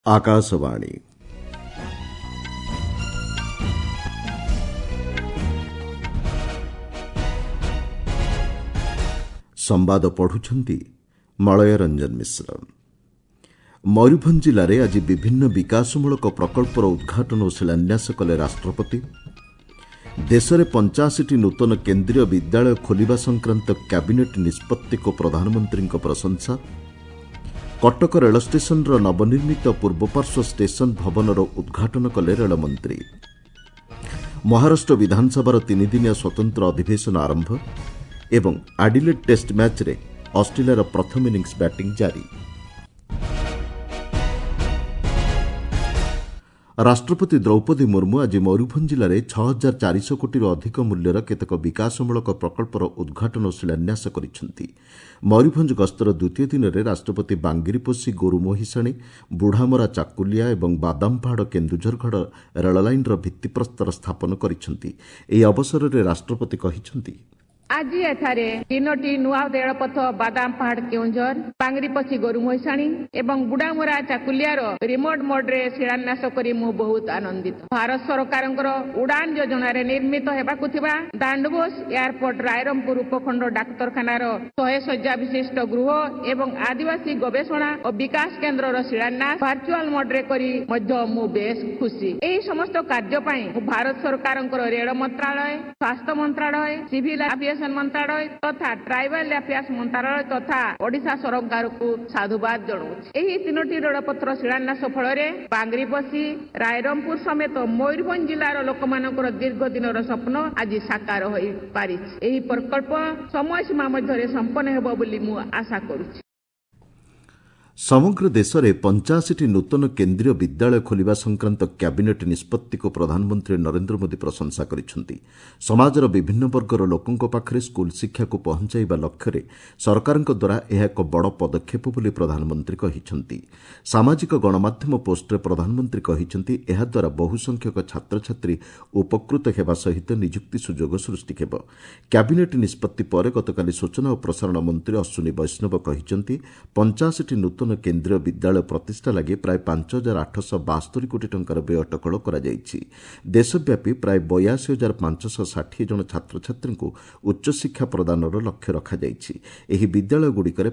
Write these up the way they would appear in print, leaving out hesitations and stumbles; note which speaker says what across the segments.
Speaker 1: आकाशवाणी संवाद पढ़ुछंती मलय रंजन मिश्र। मयूरभंज जिले में आज विभिन्न विकासमूलक प्रकल्पर उद्घाटन और शिलान्यास कले राष्ट्रपति। देश में 85 नूतन केन्द्रीय विद्यालय खोलिबा संक्रांत कैबिनेट निष्पत्ति को प्रधानमंत्री प्रशंसा। कटक रेल स्टेशन नवनिर्मित पूर्वपार्श्व स्टेशन भवनर उद्घाटन कले रेलमंत्री। महाराष्ट्र विधानसभा 3 दिनिया स्वतंत्र अधिवेशन आरंभ एवं एडिलेड टेस्ट मैच रे ऑस्ट्रेलिया प्रथम इनिंग्स बैटिंग जारी। राष्ट्रपति द्रौपदी मुर्मू आज मयूरभंज जिले में 6400 कोटी अधिक मूल्यर केतेक विकासमूलक प्रकल्पर उद्घाटन और शिलान्यास करिसेंती। मयूरभंज गस्तर द्वितीय दिन में राष्ट्रपति बांगिरीपोषी गोरुमहिषाणी बुढ़ामरा चाकुलिया और बादामपाहाड़ केन्दुझरगढ़ रेललाइनर भित्तिप्रस्तर स्थापन करिसेंती। एही अवसर में राष्ट्रपति कहिसेंती
Speaker 2: आज एठारे 3टी नुआ रेलपथ बादामपाहाड़ केन्दुझर बांगिरीपोषी गोरुमहिषाणी एवं बुढ़ामरा चाकुलियार रिमोट मोड रे शिलान्यास करी मु बहुत आनंदित। भारत सरकारंकर उड़ान योजना रे निर्मित हेबाकु थिबा दांडबोस एयरपोर्ट रायरंगपुर उपखंड डाक्तरखानार 100 शय्या विशिष्ट गृह एवं आदिवासी गवेषणा और विकास केन्द्र शिलान्यास वर्चुअल मोड रे करी मध्य मु बेस खुशी। एही समस्त कार्य पई भारत सरकारंकर रेल मंत्रालय, स्वास्थ्य मंत्रालय, सिविल एविएशन मंत्रालय तथा ट्राइबल अफेयर्स मंत्रालय तथा ओडिशा सरकार को साधुवाद जनाऊँ। एही 3टी रेलपथर शिलान्यास फल बांगिरीपोषी रायरंगपुर समेत मयूरभंज जिलार लोकमानकर दीर्घ दिनर स्वप्न आज साकार हो पारि। एही प्रकल्प समय सीमा मध्य संपन्न हेबो बोली मु आशा करूछि।
Speaker 1: समग्र देश में 85 नूतन केन्द्रीय विद्यालय खोलिबा संक्रांत कैबिनेट निष्पत्ति को प्रधानमंत्री नरेंद्र मोदी प्रशंसा करिसेंती। समाजर विभिन्न वर्गर लोकों पाखरे स्कूल शिक्षा को पहुंचाइबा लक्ष्य रे सरकारक द्वारा यह एक बड़ पदक्षेप बोली प्रधानमंत्री कहिसेंती। सामाजिक गणमाध्यम पोस्टरे प्रधानमंत्री कहिसेंती एहा द्वारा बहु संख्यक छात्र छात्री उपकृत हेबा सहित नियुक्ति सुजोग सृष्टि हेबो। कैबिनेट निष्पत्ति पर गतकाली सूचना और प्रसारण मंत्री अश्विनी वैष्णव कहिसेंती 85 नूतन केन्द्रीय विद्यालय प्रतिष्ठा लगी प्राय 5872 कोटी टंकार व्यय अटकल कराଯାଇଛି। देशव्यापी प्राय 82,560 जन छात्र छात्री को उच्च शिक्षा प्रदानर लक्ष्य रखाଯାଇଛି। एही विद्यालयगुड़िकरे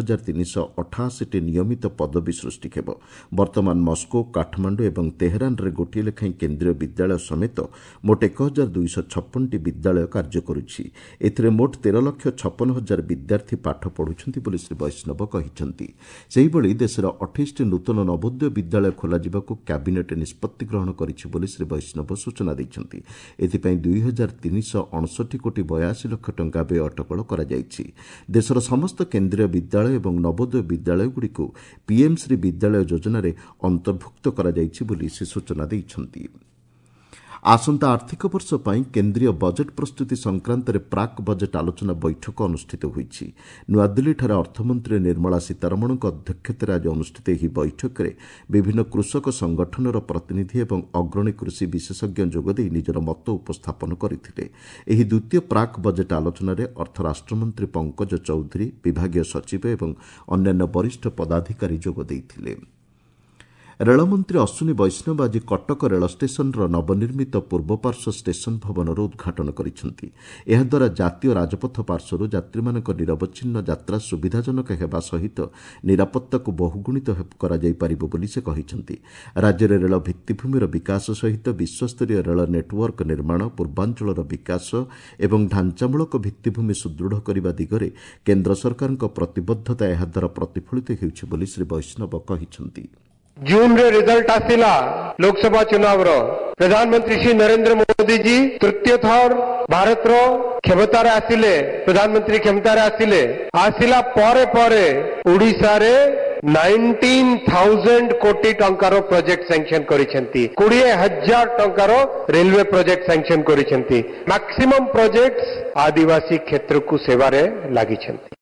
Speaker 1: 5388 नियमित पदवी सृष्टि हेब। वर्तमान मस्को, काठमांडू और तेहरान रे गोटिए लेखाई केन्द्रीय विद्यालय समेत मोट 1256 विद्यालय कार्य करुछि। एथिरे मोट 13,56,000 विद्यार्थी पाठ पढ़ुछन्ति बोली श्री वैष्णव कहिसेंती। सेहीभଳି देशर 28 नूतन नवोदय विद्यालय खोलाଯିବାକୁ कैबिनेट निष्पत्ति ग्रहण କରିଛି ବୋଲି ଶ୍ରୀ ବୈଷ୍ଣବ ସୂଚନା ଦେଇଛନ୍ତି। ଏଥିପାଇଁ 2359 କୋଟି 82 ଲକ୍ଷ ଟଙ୍କା ବ୍ୟୟ ଅଟକଳ କରାଯାଇଛି। ଦେଶର ସମସ୍ତ କେନ୍ଦ୍ରୀୟ ବିଦ୍ୟାଳୟ ଏବଂ ନବୋଦୟ ବିଦ୍ୟାଳୟଗୁଡ଼ିକୁ ପିଏମ୍ ଶ୍ରୀ ବିଦ୍ୟାଳୟ ଯୋଜନାରେ ଅନ୍ତର୍ଭୁକ୍ତ କରାଯାଇଛି ବୋଲି ସେ ସୂଚନା ଦେଇଛନ୍ତି। आसंता आर्थिक वर्ष पर केन्द्रीय बजेट प्रस्तुति संक्रांत प्राक बजेट आलोचना बैठक अनुष्ठित होईछि। नुआदिल्ली ठारे अर्थमंत्री निर्मला सीतारमण अध्यक्षतार आज अनुष्ठित ଏହି बैठक में विभिन्न कृषक संगठनर प्रतिनिधि एवं अग्रणी कृषि विशेषज्ञ जोगदे निजर मत उपस्थापन करथिले। ଏହି द्वितीय प्राक बजेट आलोचना अर्थ राष्ट्रमंत्री पंकज चौधरी, विभागीय सचिव एवं अन्यान्य वरिष्ठ पदाधिकारी जोगदेइथिले। रेलमंत्री अश्विनी वैष्णव आज कटक रेल स्टेशन नवनिर्मित पूर्वपार्श्व स्टेशन भवनर उद्घाटन करिसेंती। एहाद्वारा जातीय राजपथ पार्श्वरू यात्रीमानक निरवच्छिन्न यात्रा सुविधाजनक हेबा सहित निरापत्ता को बहुगुणित कराଯାଇ पारिबो बोली से कहिसेंती। राज्य में रेल भित्तिभूमिर विकास सहित विश्वस्तरीय रेल नेटवर्क निर्माण, पूर्वांचलर विकास एवं ढांचामूलक भित्तिभूमि सुदृढ़ करने दिगरे केन्द्र सरकारक प्रतिबद्धता एहाद्वारा प्रतिफलित हेउछि बोली श्री वैष्णव कहिसेंती।
Speaker 3: जून रे रिजल्ट आसिला लोकसभा चुनाव प्रधानमंत्री श्री नरेंद्र मोदी जी तृतीय थर भारत क्षमतार आसिले, प्रधानमंत्री क्षमतार आसिला परे परे ओडिशा रे 19,000 कोटी टंकार प्रोजेक्ट सैंक्शन करिसेंती। 20,000 टंकार रेलवे प्रोजेक्ट सैंक्शन करिसेंती। मैक्सिमम प्रोजेक्ट्स आदिवासी क्षेत्र को सेवारे लागिसेंती।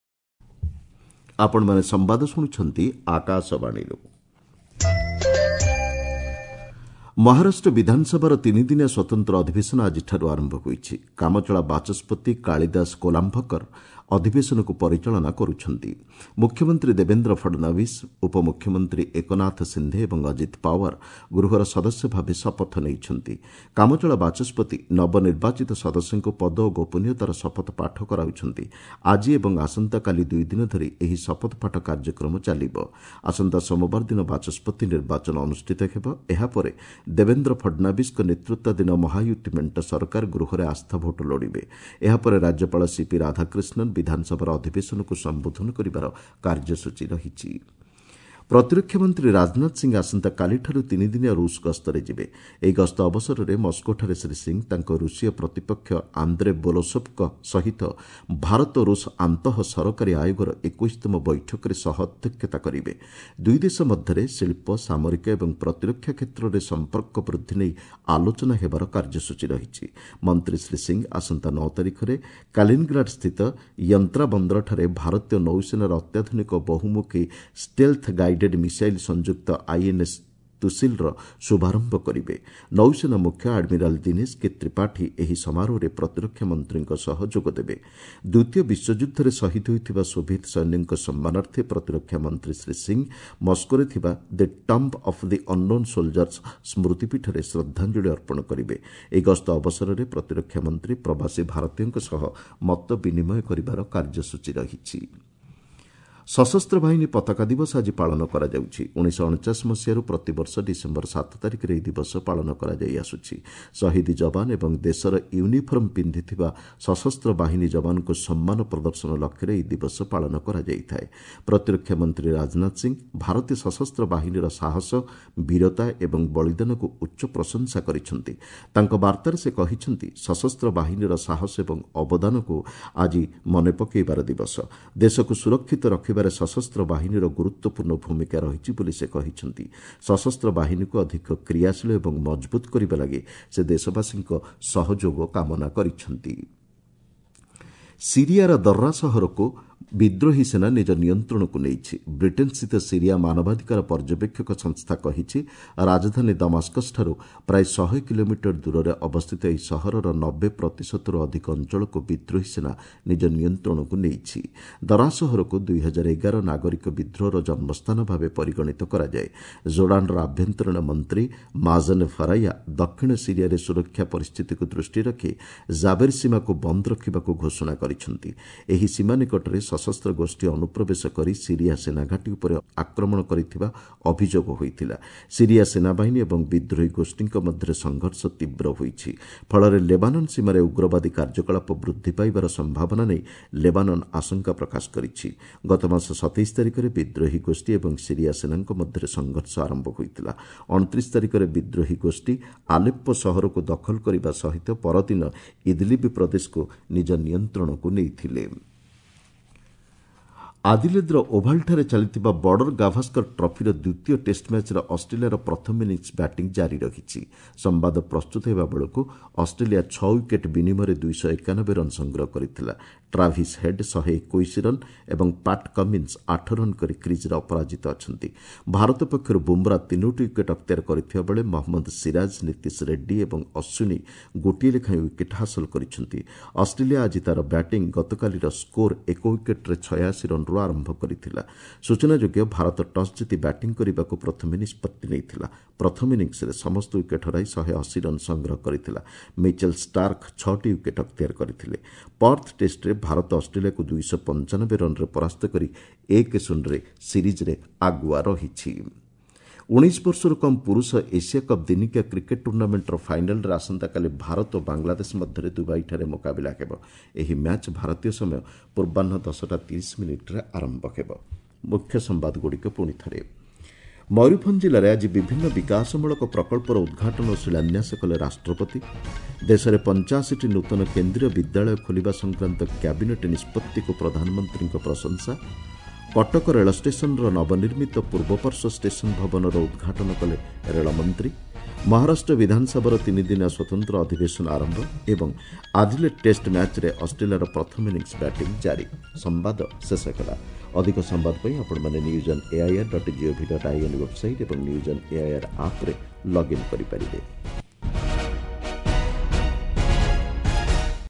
Speaker 1: आपण माने संवाद सुनुछंती आकाशवाणी। महाराष्ट्र विधानसभा 3 दिनिया स्वतंत्र अधिवेशन आज आरंभ होईछि। कामचला बाचस्पति कालिदास कोलाम्भकर ଅଧିବେଶନକୁ ପରିଚାଳନା କରୁଛନ୍ତି। ମୁଖ୍ୟମନ୍ତ୍ରୀ ଦେବେନ୍ଦ୍ର ଫଡନାଭିସ୍, ଉପମୁଖ୍ୟମନ୍ତ୍ରୀ ଏକନାଥ ସିନ୍ଧେ ଏବଂ ଅଜିତ ପାୱାର ଗୃହର ସଦସ୍ୟ ଭାବେ ଶପଥ ନେଇଛନ୍ତି। କାମଚଳା ବାଚସ୍ପତି ନବନିର୍ବାଚିତ ସଦସ୍ୟଙ୍କୁ ପଦ ଓ ଗୋପନୀୟତାର ଶପଥ ପାଠ କରାଉଛନ୍ତି। ଆଜି ଏବଂ ଆସନ୍ତାକାଲି 2 ଦିନ ଧରି ଏହି ଶପଥପାଠ କାର୍ଯ୍ୟକ୍ରମ ଚାଲିବ। ଆସନ୍ତା ସୋମବାର ଦିନ ବାଚସ୍ପତି ନିର୍ବାଚନ ଅନୁଷ୍ଠିତ ହେବ। ଏହାପରେ ଦେବେନ୍ଦ୍ର ଫଡନାଭିସ୍ଙ୍କ ନେତୃତ୍ୱାଧୀନ ମହାୟୁତି ମେଣ୍ଟ ସରକାର ଗୃହରେ ଆସ୍ଥା ଭୋଟ ଲୋଡ଼ିବେ। ଏହାପରେ ରାଜ୍ୟପାଳ ସିପି ରାଧାକ୍ରିଷ୍ଣନ୍ ବିଧାନସଭାର ଅଧିବେଶନକୁ ସମ୍ବୋଧନ କରିବାର କାର୍ଯ୍ୟସୂଚୀ ରହିଛି। ପ୍ରତିରକ୍ଷା ମନ୍ତ୍ରୀ ରାଜନାଥ ସିଂ ଆସନ୍ତାକାଲିଠାରୁ 3 ଦିନିଆ ରୁଷ ଗସ୍ତରେ ଯିବେ। ଏହି ଗସ୍ତ ଅବସରରେ ମସ୍କୋଠାରେ ଶ୍ରୀ ସିଂ ତାଙ୍କ ରୁଷୀୟ ପ୍ରତିପକ୍ଷ ଆନ୍ଦ୍ରେ ବୋଲୋସୋଭଙ୍କ ସହିତ ଭାରତ ରୁଷ ଆନ୍ତଃ ସରକାରୀ ଆୟୋଗର 21ତମ ବୈଠକରେ ସହ ଅଧ୍ୟକ୍ଷତା କରିବେ। ଦୁଇ ଦେଶ ମଧ୍ୟରେ ଶିଳ୍ପ, ସାମରିକ ଏବଂ ପ୍ରତିରକ୍ଷା କ୍ଷେତ୍ରରେ ସମ୍ପର୍କ ବୃଦ୍ଧି ନେଇ ଆଲୋଚନା ହେବାର କାର୍ଯ୍ୟସୂଚୀ ରହିଛି। ମନ୍ତ୍ରୀ ଶ୍ରୀ ସିଂ ଆସନ୍ତା 9 ତାରିଖରେ କାଲିନଗ୍ରାଡ୍ ସ୍ଥିତ ୟନ୍ତ୍ରା ବନ୍ଦରଠାରେ ଭାରତୀୟ ନୌସେନାର ଅତ୍ୟାଧୁନିକ ବହୁମୁଖୀ ଷ୍ଟେଲ୍ଥ ଗାଇଡେଡ୍ ମିସାଇଲ୍ ସଂଯୁକ୍ତ ଆଇଏନ୍ଏସ୍ ତୁସିଲ୍ର ଶୁଭାରମ୍ଭ କରିବେ। ନୌସେନା ମୁଖ୍ୟ ଆଡମିରାଲ ଦିନେଶ କେ ତ୍ରିପାଠୀ ଏହି ସମାରୋହରେ ପ୍ରତିରକ୍ଷା ମନ୍ତ୍ରୀଙ୍କ ସହ ଯୋଗଦେବେ। ଦ୍ୱିତୀୟ ବିଶ୍ୱଯୁଦ୍ଧରେ ଶହୀଦ ହୋଇଥିବା ସୋଭିଏତ୍ ସୈନ୍ୟଙ୍କ ସମ୍ମାନାର୍ଥେ ପ୍ରତିରକ୍ଷା ମନ୍ତ୍ରୀ ଶ୍ରୀ ସିଂ ମସ୍କୋରେ ଥିବା the tomb of the unknown soldiers ସ୍ମୃତିପୀଠରେ ଶ୍ରଦ୍ଧାଞ୍ଜଳି ଅର୍ପଣ କରିବେ। ଏହି ଗସ୍ତ ଅବସରରେ ପ୍ରତିରକ୍ଷା ମନ୍ତ୍ରୀ ପ୍ରବାସୀ ଭାରତୀୟଙ୍କ ସହ ମତ ବିନିମୟ କରିବାର କାର୍ଯ୍ୟସୂଚୀ ରହିଛି। ସଶସ୍ତ୍ର ବାହିନୀ ପତାକା ଦିବସ ଆଜି ପାଳନ କରାଯାଉଛି। 1949 ମସିହାରୁ ପ୍ରତିବର୍ଷ ଡିସେମ୍ବର 7 ତାରିଖରେ ଏହି ଦିବସ ପାଳନ କରାଯାଇ ଆସୁଛି। ଶହୀଦ ଯବାନ ଏବଂ ଦେଶର ୟୁନିଫର୍ମ ପିନ୍ଧିଥିବା ସଶସ୍ତ୍ର ବାହିନୀ ଯବାନଙ୍କୁ ସମ୍ମାନ ପ୍ରଦର୍ଶନ ଲକ୍ଷ୍ୟରେ ଏହି ଦିବସ ପାଳନ କରାଯାଇଥାଏ। ପ୍ରତିରକ୍ଷା ମନ୍ତ୍ରୀ ରାଜନାଥ ସିଂ ଭାରତୀୟ ସଶସ୍ତ୍ର ବାହିନୀର ସାହସ, ବୀରତା ଏବଂ ବଳିଦାନକୁ ଉଚ୍ଚ ପ୍ରଶଂସା କରିଛନ୍ତି। ତାଙ୍କ ବାର୍ତ୍ତାରେ ସେ କହିଛନ୍ତି, ସଶସ୍ତ୍ର ବାହିନୀର ସାହସ ଏବଂ ଅବଦାନକୁ ଆଜି ମନେ ପକାଇବାର ଦିବସ। ଦେଶକୁ ସୁରକ୍ଷିତ ରଖିବା ସଶସ୍ତ୍ର ବାହିନୀର ଗୁରୁତ୍ୱପୂର୍ଣ୍ଣ ଭୂମିକା ରହିଛି ବୋଲି ସେ କହିଛନ୍ତି। ସଶସ୍ତ୍ର ବାହିନୀକୁ ଅଧିକ କ୍ରିୟାଶୀଳ ଏବଂ ମଜବୁତ କରିବା ଲାଗି ସେ ଦେଶବାସୀଙ୍କ ସହଯୋଗ କାମନା କରିଛନ୍ତି। ସିରିଆର ଦର୍ରା ସହରକୁ ବିଦ୍ରୋହୀ ସେନା ନିଜ ନିୟନ୍ତ୍ରଣକୁ ନେଇଛି। ବ୍ରିଟେନ୍ସ୍ଥିତ ସିରିଆ ମାନବାଧିକାର ପର୍ଯ୍ୟବେକ୍ଷକ ସଂସ୍ଥା କହିଛି, ରାଜଧାନୀ ଦମାସ୍କସଠାରୁ ପ୍ରାୟ 100 କିଲୋମିଟର ଦୂରରେ ଅବସ୍ଥିତ ଏହି ସହରର 90%ରୁ ଅଧିକ ଅଞ୍ଚଳକୁ ବିଦ୍ରୋହୀ ସେନା ନିଜ ନିୟନ୍ତ୍ରଣକୁ ନେଇଛି। ଦରା ସହରକୁ 2011 ନାଗରିକ ବିଦ୍ରୋହର ଜନ୍ମସ୍ଥାନ ଭାବେ ପରିଗଣିତ କରାଯାଏ। ଜୋର୍ଡାନର ଆଭ୍ୟନ୍ତରୀଣ ମନ୍ତ୍ରୀ ମାଜେନ୍ ଫରାୟା ଦକ୍ଷିଣ ସିରିଆରେ ସୁରକ୍ଷା ପରିସ୍ଥିତିକୁ ଦୃଷ୍ଟିରେ ରଖି ଜାବେର ସୀମାକୁ ବନ୍ଦ ରଖିବାକୁ ଘୋଷଣା କରିଛନ୍ତି। ଏହି ସୀମା ନିକଟରେ ସଶସ୍ତ୍ର ଗୋଷ୍ଠୀ ଅନୁପ୍ରବେଶ କରି ସିରିଆ ସେନାଘାଟି ଉପରେ ଆକ୍ରମଣ କରିଥିବା ଅଭିଯୋଗ ହୋଇଥିଲା। ସିରିଆ ସେନାବାହିନୀ ଏବଂ ବିଦ୍ରୋହୀ ଗୋଷ୍ଠୀଙ୍କ ମଧ୍ୟରେ ସଂଘର୍ଷ ତୀବ୍ର ହୋଇଛି। ଫଳରେ ଲେବାନନ ସୀମାରେ ଉଗ୍ରବାଦୀ କାର୍ଯ୍ୟକଳାପ ବୃଦ୍ଧି ପାଇବାର ସମ୍ଭାବନା ନେଇ ଲେବାନନ ଆଶଙ୍କା ପ୍ରକାଶ କରିଛି। ଗତ ମାସ 27 ତାରିଖରେ ବିଦ୍ରୋହୀ ଗୋଷ୍ଠୀ ଏବଂ ସିରିଆ ସେନାଙ୍କ ମଧ୍ୟରେ ସଂଘର୍ଷ ଆରମ୍ଭ ହୋଇଥିଲା। 29 ତାରିଖରେ ବିଦ୍ରୋହୀ ଗୋଷ୍ଠୀ ଆଲେପ୍ପୋ ସହରକୁ ଦଖଲ କରିବା ସହିତ ପରଦିନ ଇଦଲିବ୍ ପ୍ରଦେଶକୁ ନିଜ ନିୟନ୍ତ୍ରଣକୁ ନେଇଥିଲେ। ଆଦିଲେଦର ଓଭାଲଠାରେ ଚାଲିଥିବା ବର୍ଡର ଗାଭାସ୍କର ଟ୍ରଫିର ଦ୍ୱିତୀୟ ଟେଷ୍ଟ ମ୍ୟାଚ୍ରେ ଅଷ୍ଟ୍ରେଲିଆର ପ୍ରଥମ ଇନିଂସ୍ ବ୍ୟାଟିଂ ଜାରି ରହିଛି। ସମ୍ବାଦ ପ୍ରସ୍ତୁତ ହେବା ବେଳକୁ ଅଷ୍ଟ୍ରେଲିଆ 6 ୱିକେଟ୍ ବିନିମୟରେ 291 ରନ୍ ସଂଗ୍ରହ କରିଥିଲା। ଟ୍ରାଭିସ୍ ହେଡ୍ 121 ରନ୍ ଏବଂ ପାଟ୍ କମିନ୍ସ 8 ରନ୍ କରି କ୍ରିଜ୍ରେ ଅପରାଜିତ ଅଛନ୍ତି। ଭାରତ ପକ୍ଷରୁ ବୁମ୍ରା 3ଟି ୱିକେଟ୍ ଅକ୍ତିଆର କରିଥିବା ବେଳେ ମହମ୍ମଦ ସିରାଜ, ନୀତିଶ ରେଡ୍ଡି ଏବଂ ଅଶ୍ୱିନୀ ଗୋଟିଏ ଲେଖାଏଁ ୱିକେଟ୍ ହାସଲ କରିଛନ୍ତି। ଅଷ୍ଟ୍ରେଲିଆ ଆଜି ତା'ର ବ୍ୟାଟିଂ ଗତକାଲିର ସ୍କୋର 1 ୱିକେଟ୍ରେ 86 ରନ୍ରୁ ଆରମ୍ଭ କରିଥିଲା। ସୂଚନାଯୋଗ୍ୟ, ଭାରତ ଟସ୍ ଜିତି ବ୍ୟାଟିଂ କରିବାକୁ ପ୍ରଥମେ ନିଷ୍ପତ୍ତି ନେଇଥିଲା। ପ୍ରଥମ ଇନିଂସରେ ସମସ୍ତ ୱିକେଟ୍ ହରାଇ 180 ରନ୍ ସଂଗ୍ରହ କରିଥିଲା। ମିଚେଲ୍ ଷ୍ଟାର୍କ 6ଟି ୱିକେଟ୍ ଅକ୍ତିଆର କରିଥିଲେ। ପର୍ଥ ଟେଷ୍ଟରେ ଭାରତ ଅଷ୍ଟ୍ରେଲିଆକୁ 295 ରନ୍ରେ ପରାସ୍ତ କରି 1-0ରେ ସିରିଜ୍ରେ ଆଗୁଆ ରହିଛି। 19 ବର୍ଷରୁ କମ୍ ପୁରୁଷ ଏସିଆ କପ୍ ଦିନିକିଆ କ୍ରିକେଟ୍ ଟୁର୍ଣ୍ଣାମେଣ୍ଟର ଫାଇନାଲ୍ରେ ଆସନ୍ତାକାଲି ଭାରତ ଓ ବାଂଲାଦେଶ ମଧ୍ୟରେ ଦୁବାଇଠାରେ ମୁକାବିଲା ହେବ। ଏହି ମ୍ୟାଚ୍ ଭାରତୀୟ ସମୟ ପୂର୍ବାହ୍ନ 10:30ରେ ଆରମ୍ଭ ହେବ। ମୁଖ୍ୟ ସମ୍ବାଦଗୁଡ଼ିକ ପୁଣି ଥରେ। ମୟୂରଭଞ୍ଜ ଜିଲ୍ଲାରେ ଆଜି ବିଭିନ୍ନ ବିକାଶମୂଳକ ପ୍ରକଳ୍ପର ଉଦ୍ଘାଟନ ଓ ଶିଳାନ୍ୟାସ କଲେ ରାଷ୍ଟ୍ରପତି। ଦେଶରେ 85ଟି ନୂତନ କେନ୍ଦ୍ରୀୟ ବିଦ୍ୟାଳୟ ଖୋଲିବା ସଂକ୍ରାନ୍ତ କ୍ୟାବିନେଟ୍ ନିଷ୍ପତ୍ତିକୁ ପ୍ରଧାନମନ୍ତ୍ରୀଙ୍କ ପ୍ରଶଂସା। କଟକ ରେଳ ଷ୍ଟେସନର ନବନିର୍ମିତ ପୂର୍ବପାର୍ଶ୍ୱ ଷ୍ଟେସନ ଭବନର ଉଦ୍ଘାଟନ କଲେ ରେଳମନ୍ତ୍ରୀ। ମହାରାଷ୍ଟ୍ର ବିଧାନସଭାର 3 ଦିନିଆ ସ୍ୱତନ୍ତ୍ର ଅଧିବେଶନ ଆରମ୍ଭ ଏବଂ ଆଦିଲେଡ୍ ଟେଷ୍ଟ ମ୍ୟାଚ୍ରେ ଅଷ୍ଟ୍ରେଲିଆର ପ୍ରଥମ ଇନିଂସ୍ ବ୍ୟାଟିଂ ଜାରି। ସମ୍ବାଦ ଶେଷ କଲା। ଅଧିକ ସମ୍ବାଦ ପାଇଁ ଆପଣମାନେ newsonair.gov.in ୱେବସାଇଟ୍ ଏବଂ ନ୍ୟୁଜ୍ ଅନ୍ ଏଆଇଆର୍ ଆପ୍ରେ ଲଗ୍ଇନ୍ କରିପାରିବେ।